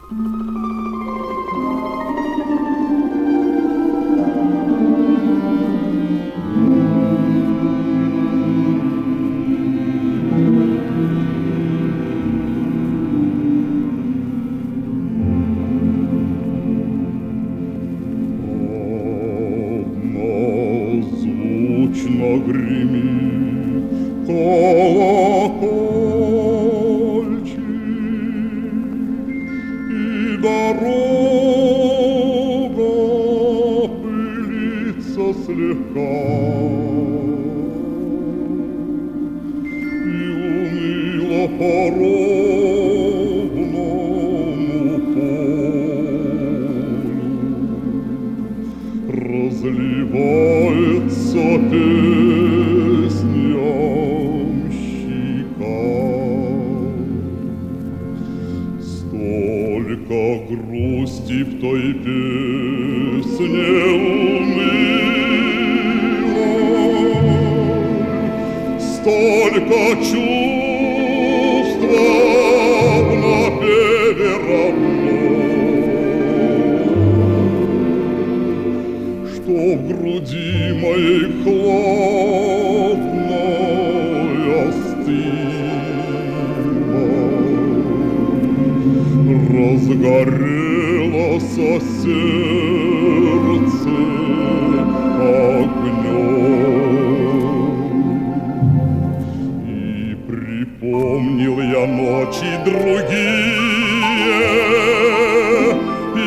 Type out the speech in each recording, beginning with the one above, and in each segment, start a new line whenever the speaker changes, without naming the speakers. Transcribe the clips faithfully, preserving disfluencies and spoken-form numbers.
Звучно гремит колокольчик, и дорога пылится слегка, и уныло по ровному полю разливается песня ямщика. Столько грусти в той песне унылой, столько чувства в напеве родной, что в груди моей хладной остыла, разгорелось сердце огнем. И припомнил я ночи другие и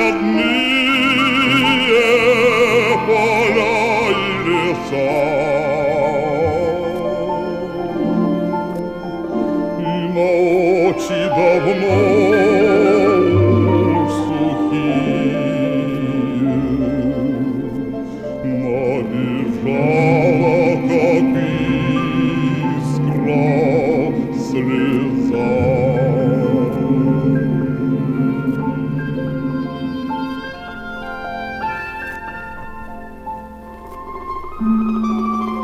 родные поля и леса, и ночи давно сухие набежала, как искра, слеза.
Thank you.